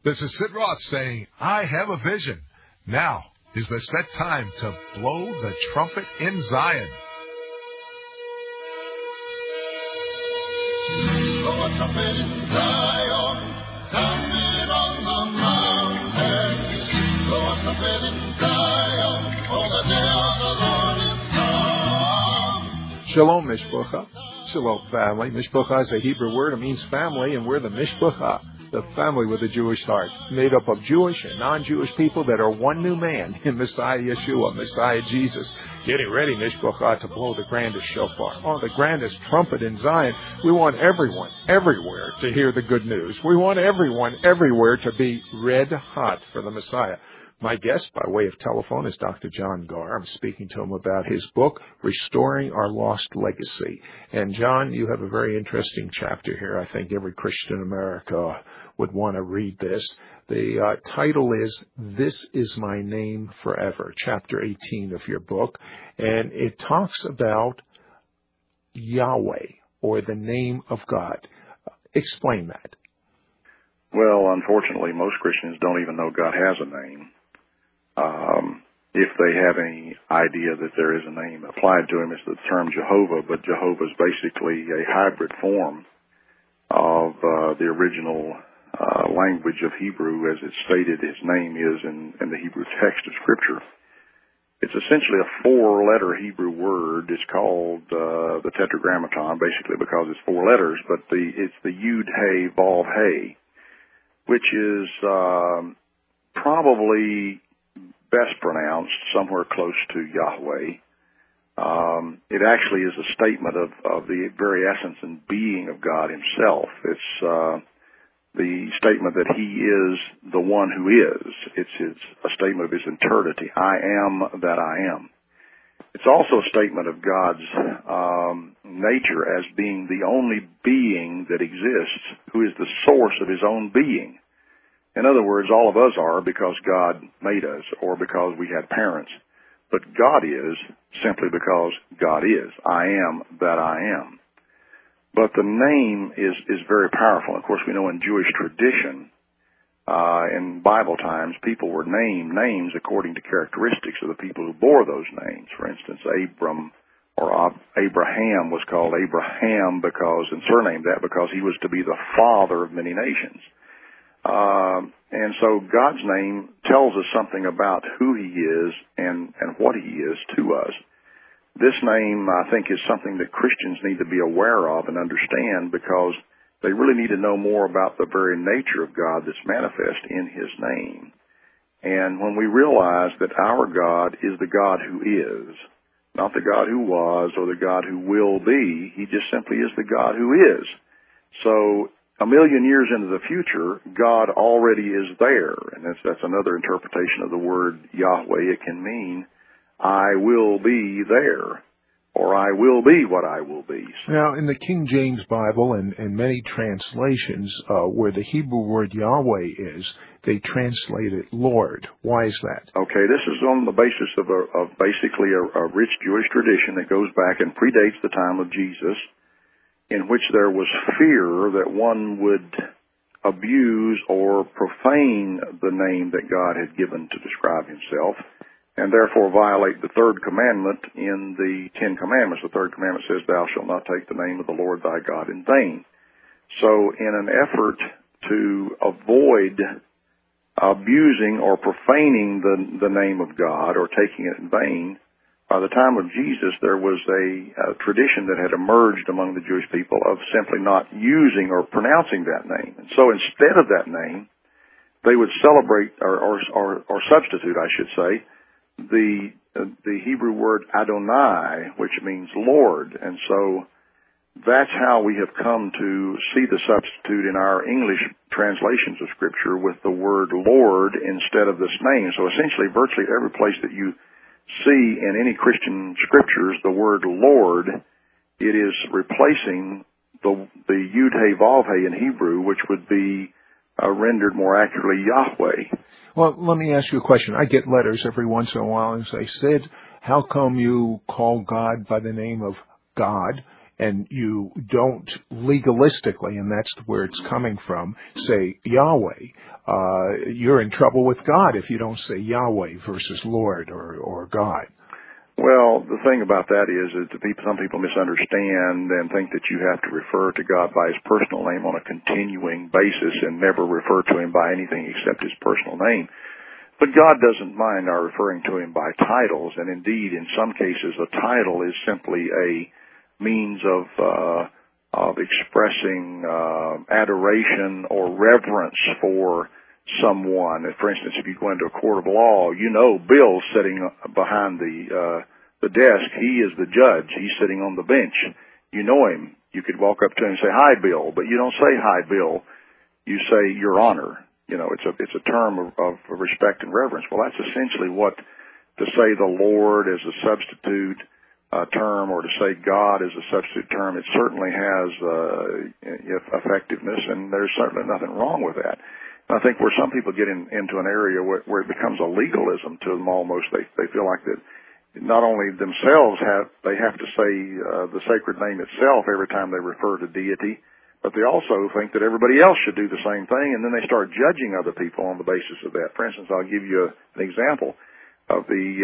This is Sid Roth saying, I have a vision. Now is the set time to blow the trumpet in Zion. Blow a trumpet in Zion, sound it on the mountains. Blow a trumpet in Zion, for the day of the Lord is come. Shalom, Mishpucha. Shalom, family. Mishpucha is a Hebrew word. It means family, and we're the Mishpucha, the family with a Jewish heart, made up of Jewish and non-Jewish people that are one new man in Messiah Yeshua, Messiah Jesus. Getting ready, Mishpucha, to blow the grandest shofar, the grandest trumpet in Zion. We want everyone, everywhere, to hear the good news. We want everyone, everywhere, to be red hot for the Messiah. My guest, by way of telephone, is Dr. John Gar. I'm speaking to him about his book, Restoring Our Lost Legacy. And, John, you have a very interesting chapter here. I think every Christian in America would want to read this. The title is, This Is My Name Forever, Chapter 18 of your book. And it talks about Yahweh, or the name of God. Explain that. Well, unfortunately, most Christians don't even know God has a name. If they have any idea that there is a name applied to him, it's the term Jehovah, but Jehovah is basically a hybrid form of the original language of Hebrew as it's stated his name is in the Hebrew text of Scripture. It's essentially a four-letter Hebrew word. It's called the Tetragrammaton, basically because it's four letters, but it's the Yud, Hey, Vav, Hey, which is probably best pronounced somewhere close to Yahweh. It actually is a statement of the very essence and being of God himself. It's the statement that he is the one who is. It's a statement of his eternity. I am that I am. It's also a statement of God's nature as being the only being that exists, who is the source of his own being. In other words, all of us are because God made us or because we had parents. But God is simply because God is. I am that I am. But the name is very powerful. Of course, we know in Jewish tradition, in Bible times, people were named names according to characteristics of the people who bore those names. For instance, Abram or Abraham was called Abraham because, and surnamed that because he was to be the father of many nations. And so God's name tells us something about who he is and what he is to us. This name, I think, is something that Christians need to be aware of and understand because they really need to know more about the very nature of God that's manifest in his name. And when we realize that our God is the God who is, not the God who was or the God who will be, he just simply is the God who is. So, a million years into the future, God already is there. And that's another interpretation of the word Yahweh. It can mean, I will be there, or I will be what I will be. Now, in the King James Bible and many translations where the Hebrew word Yahweh is, they translate it Lord. Why is that? Okay, this is on the basis of basically a rich Jewish tradition that goes back and predates the time of Jesus, in which there was fear that one would abuse or profane the name that God had given to describe himself, and therefore violate the third commandment in the Ten Commandments. The third commandment says, thou shalt not take the name of the Lord thy God in vain. So in an effort to avoid abusing or profaning the name of God or taking it in vain, by the time of Jesus, there was a tradition that had emerged among the Jewish people of simply not using or pronouncing that name. And so instead of that name, they would celebrate or substitute, I should say, the Hebrew word Adonai, which means Lord. And so that's how we have come to see the substitute in our English translations of Scripture with the word Lord instead of this name. So essentially, virtually every place that you see in any Christian scriptures the word Lord, it is replacing the Yud Hey Vav Hey in Hebrew, which would be rendered more accurately Yahweh. Well, let me ask you a question. I get letters every once in a while and say, Sid, how come you call God by the name of God and you don't legalistically, and that's where it's coming from, say Yahweh, you're in trouble with God if you don't say Yahweh versus Lord or God. Well, the thing about that is that some people misunderstand and think that you have to refer to God by his personal name on a continuing basis and never refer to him by anything except his personal name. But God doesn't mind our referring to him by titles, and indeed, in some cases, a title is simply a means of expressing adoration or reverence for someone. For instance, if you go into a court of law, you know Bill's sitting behind the desk. He is the judge. He's sitting on the bench. You know him. You could walk up to him and say, "Hi, Bill," but you don't say, "Hi, Bill." You say, "Your Honor." You know, it's a term of respect and reverence. Well, that's essentially what to say the Lord as a substitute term, or to say God as a substitute term. It certainly has effectiveness, and there's certainly nothing wrong with that. I think where some people get into an area where it becomes a legalism to them almost, they feel like that not only themselves have to say the sacred name itself every time they refer to deity, but they also think that everybody else should do the same thing, and then they start judging other people on the basis of that. For instance, I'll give you an example of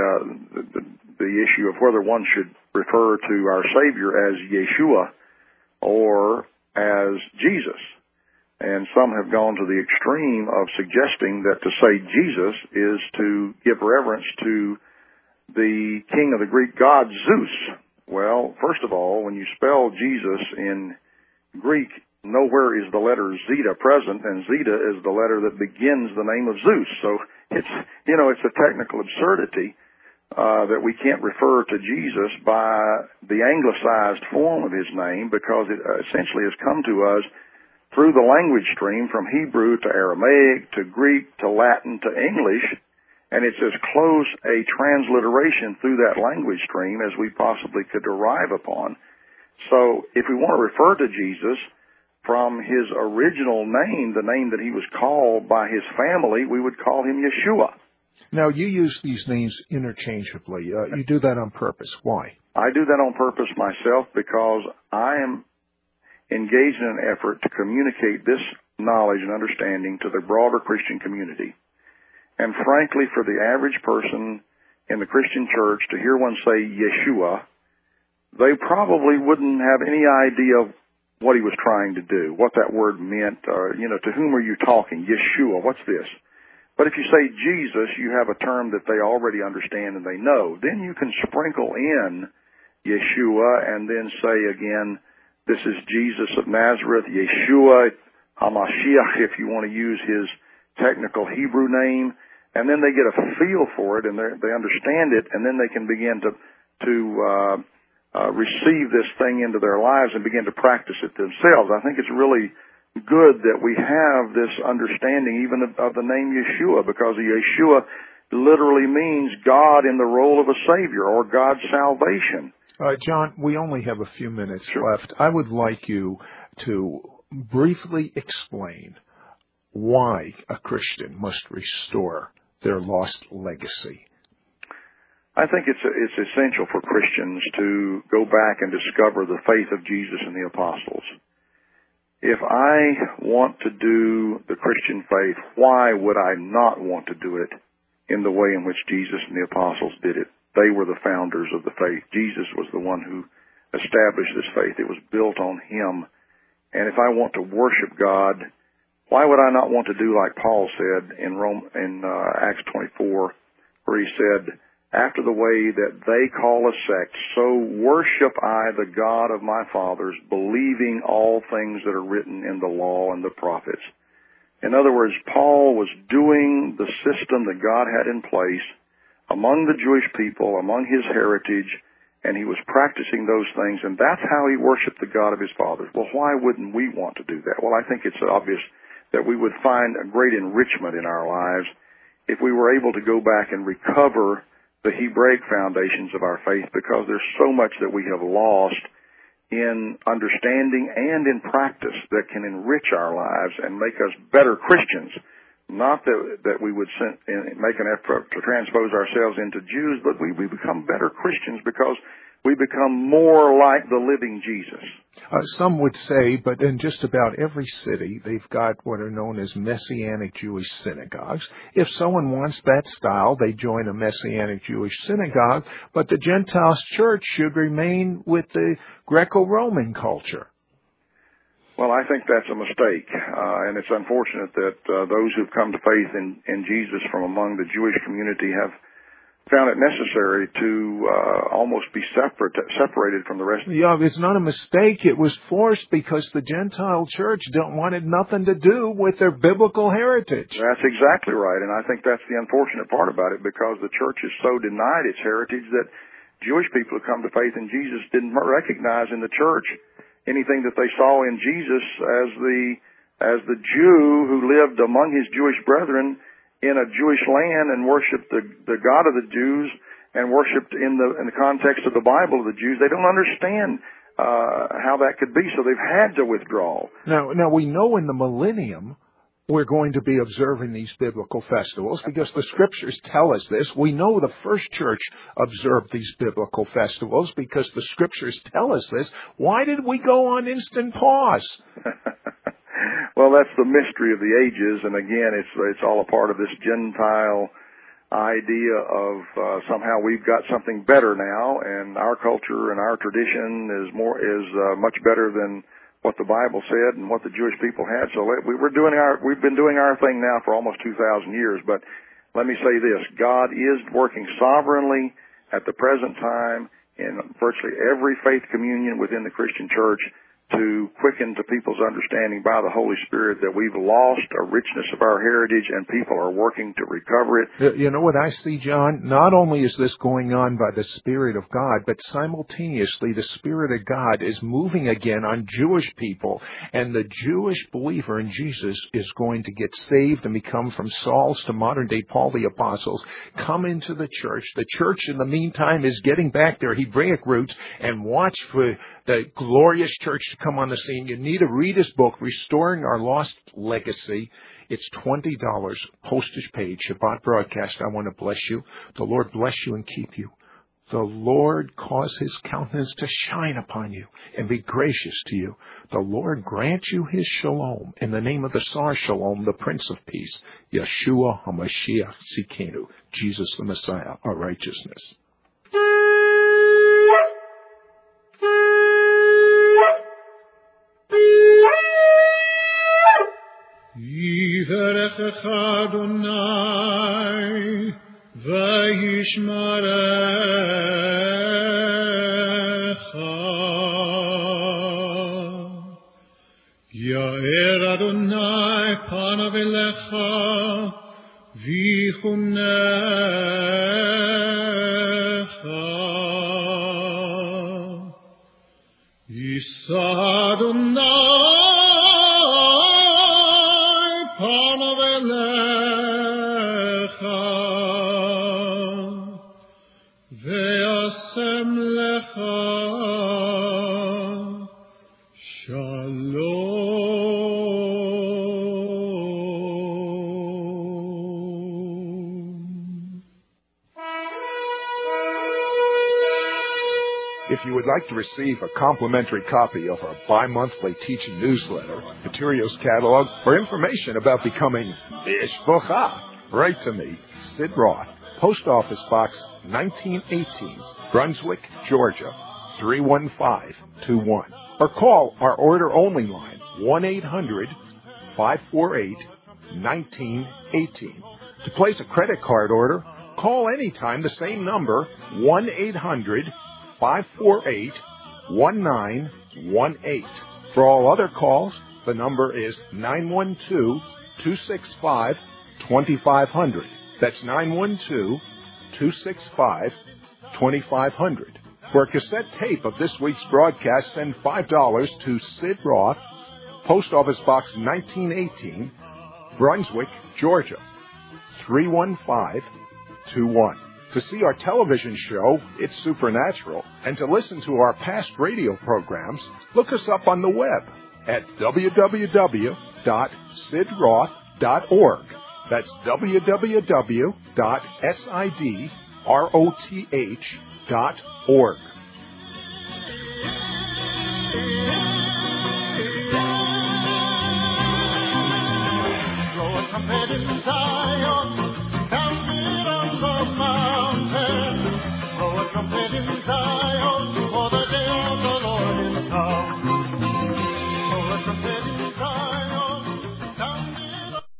the issue of whether one should refer to our Savior as Yeshua or as Jesus. And some have gone to the extreme of suggesting that to say Jesus is to give reverence to the king of the Greek god, Zeus. Well, first of all, when you spell Jesus in Greek, nowhere is the letter Zeta present, and Zeta is the letter that begins the name of Zeus. So it's a technical absurdity that we can't refer to Jesus by the anglicized form of his name, because it essentially has come to us through the language stream from Hebrew to Aramaic to Greek to Latin to English, and it's as close a transliteration through that language stream as we possibly could derive upon. So if we want to refer to Jesus from his original name, the name that he was called by his family, we would call him Yeshua. Now, you use these names interchangeably. You do that on purpose. Why? I do that on purpose myself because I am engaged in an effort to communicate this knowledge and understanding to the broader Christian community. And frankly, for the average person in the Christian church to hear one say Yeshua, they probably wouldn't have any idea of what he was trying to do, what that word meant, or, to whom are you talking? Yeshua, what's this? But if you say Jesus, you have a term that they already understand and they know. Then you can sprinkle in Yeshua and then say again, this is Jesus of Nazareth, Yeshua HaMashiach, if you want to use his technical Hebrew name. And then they get a feel for it and they understand it, and then they can begin to receive this thing into their lives and begin to practice it themselves. I think it's really good that we have this understanding even of the name Yeshua, because Yeshua literally means God in the role of a Savior, or God's salvation. John, we only have a few minutes left. I would like you to briefly explain why a Christian must restore their lost legacy. I think it's essential for Christians to go back and discover the faith of Jesus and the apostles. If I want to do the Christian faith, why would I not want to do it in the way in which Jesus and the apostles did it? They were the founders of the faith. Jesus was the one who established this faith. It was built on him. And if I want to worship God, why would I not want to do like Paul said in Acts 24, where he said, after the way that they call a sect, so worship I the God of my fathers, believing all things that are written in the law and the prophets. In other words, Paul was doing the system that God had in place among the Jewish people, among his heritage, and he was practicing those things, and that's how he worshiped the God of his fathers. Well, why wouldn't we want to do that? Well, I think it's obvious that we would find a great enrichment in our lives if we were able to go back and recover the Hebraic foundations of our faith, because there's so much that we have lost in understanding and in practice that can enrich our lives and make us better Christians. Not that we would make an effort to transpose ourselves into Jews, but we become better Christians because we become more like the living Jesus. Some would say, but in just about every city, they've got what are known as Messianic Jewish synagogues. If someone wants that style, they join a Messianic Jewish synagogue, but the Gentiles church should remain with the Greco-Roman culture. Well, I think that's a mistake, and it's unfortunate that those who've come to faith in Jesus from among the Jewish community have found it necessary to almost be separated from the rest of the Yeah, it's not a mistake. It was forced because the Gentile church wanted nothing to do with their biblical heritage. That's exactly right, and I think that's the unfortunate part about it, because the church has so denied its heritage that Jewish people who come to faith in Jesus didn't recognize in the church anything that they saw in Jesus as the Jew who lived among his Jewish brethren in a Jewish land and worshipped the God of the Jews and worshipped in the context of the Bible of the Jews. They don't understand how that could be, so they've had to withdraw. Now we know in the millennium we're going to be observing these biblical festivals because the Scriptures tell us this. We know the first church observed these biblical festivals because the Scriptures tell us this. Why did we go on instant pause? Well, that's the mystery of the ages, and again, it's all a part of this Gentile idea of somehow we've got something better now, and our culture and our tradition is much better than what the Bible said and what the Jewish people had. So we've been doing our thing now for almost 2,000 years. But let me say this: God is working sovereignly at the present time in virtually every faith communion within the Christian church to quicken to people's understanding by the Holy Spirit that we've lost a richness of our heritage and people are working to recover it. You know what I see, John? Not only is this going on by the Spirit of God, but simultaneously the Spirit of God is moving again on Jewish people, and the Jewish believer in Jesus is going to get saved and become from Saul's to modern-day Paul the Apostles, come into the church. The church, in the meantime, is getting back their Hebraic roots, and watch for the glorious church to come on the scene. You need to read his book, Restoring Our Lost Legacy. It's $20, postage paid, Shabbat broadcast. I want to bless you. The Lord bless you and keep you. The Lord cause his countenance to shine upon you and be gracious to you. The Lord grant you his shalom in the name of the Sar Shalom, the Prince of Peace, Yeshua HaMashiach Tzidkenu, Jesus the Messiah, our righteousness. יברכך אדוני וישמרך, יאר אדוני פניו אליך ויחונך, יישא אדוני If you would like to receive a complimentary copy of our bi-monthly teaching newsletter, materials catalog, or information about becoming Mishpocha, write to me, Sid Roth, Post Office Box 1918, Brunswick, Georgia, 31521. Or call our order-only line, 1-800-548-1918. To place a credit card order, call anytime the same number, 1-800-548-1918. For all other calls, the number is 912-265-2500. That's 912-265-2500. For a cassette tape of this week's broadcast, send $5 to Sid Roth, Post Office Box 1918, Brunswick, Georgia, 31521. To see our television show, It's Supernatural, and to listen to our past radio programs, look us up on the web at www.sidroth.org. That's www.sidroth.org. Zion.